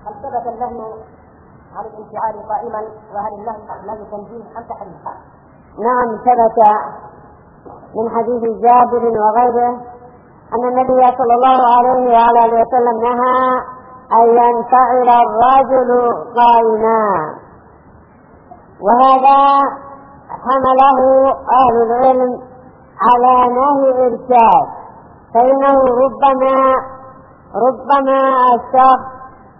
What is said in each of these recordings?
هل ثبت اللهو عن الانفعال قائما، وهل اللهو تنزيل ام تحريم؟ نعم، ثبت من حديث جابر وغيره أن النبي صلى الله عليه وعلى آله وسلم نهى أن ينفعل الرجل قائما، وهذا حمله أهل العلم على نهي إرشاد، فإنه ربما الشخص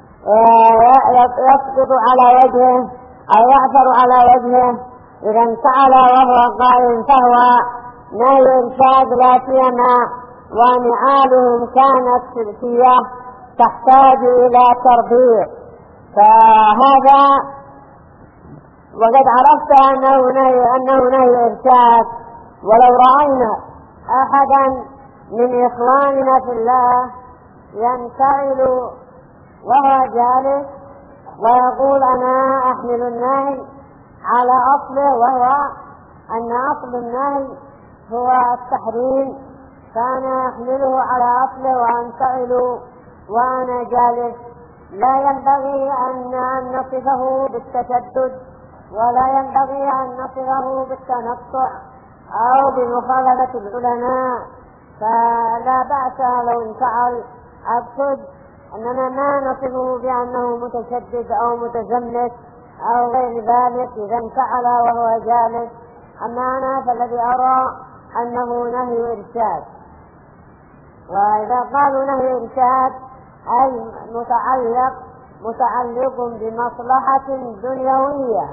يسقط على وجهه أو يعثر على وجهه إذا انفعل وهو قائم، فهو نهي إرشاد، لا سيما ونعالهم كانت سلسية تحتاج إلى تربيع، فهذا وقد عرفت أنه نهي إرشاد. ولو رأينا أحدا من إخواننا في الله ينفعل وهو جالس ويقول أنا أحمل النهي على أصله، وهو أن أصل النهي هو التحريم، فأنا أحمله على أصله وأنفعل وأنا جالس، لا ينبغي أن نصفه بالتشدد، ولا ينبغي أن نصفه بالتنطع أو بمخالفة العلماء، فلا بأس لو انفعل. أقصد أننا ما نصفه بأنه متشدد أو متزمت أو غير ذلك إذا انفعل وهو جالس. أما أنا فالذي أرى أنه نهي إرشاد، وإذا قالوا نهي إرشاد أي متعلق بمصلحة دنيوية.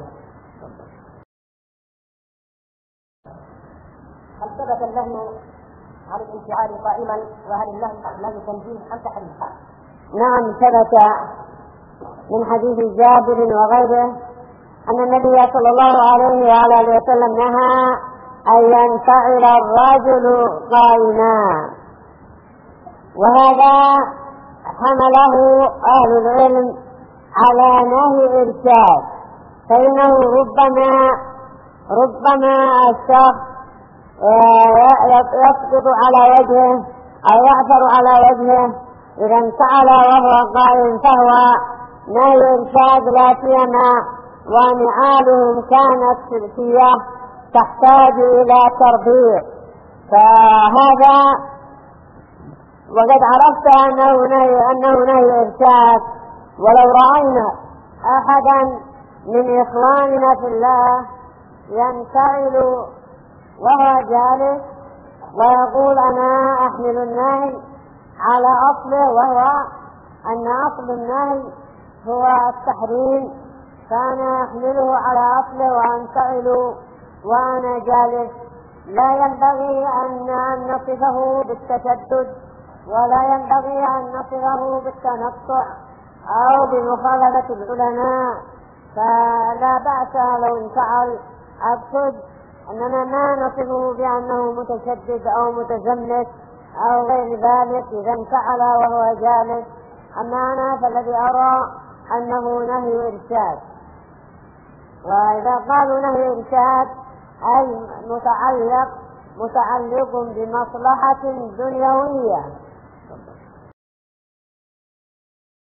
هل ثبت اللهو عن الانفعال قائما، وهل اللهو تنزيل ام تحريم؟ نعم، ثبت من حديث جابر وغيره أن النبي صلى الله عليه وعلى آله وسلم نهى أن ينفعل الرجل قائما، وهذا حمله أهل العلم على نهي إرشاد، فإنه ربما الشخص يسقط على وجهه أو يعثر على وجهه إذا انفعل وهو قائم، فهو نهي إرشاد، لا سيما ونعالهم كانت سلسية تحتاج إلى تربيع، فهذا وقد عرفت أنه نهي إرشاد. ولو رأينا أحدا من إخواننا في الله ينفعل وهو جالس ويقول أنا أحمل النهي على أصله، وهو أن أصل النهي هو التحريم، فأنا أحمله على أصله وأنفعل وأنا جالس، لا ينبغي أن نصفه بالتشدد، ولا ينبغي أن نصفه بالتنطع أو بمخالفة العلماء، فلا بأس لو انفعل. أقصد أننا ما نصفه بأنه متشدد أو متزمت أو غير ذلك إذا انفعل وهو جالس. أما أنا فالذي أرى أنه نهي إرشاد، وإذا قالوا نهي إرشاد أي متعلق بمصلحة دنيوية.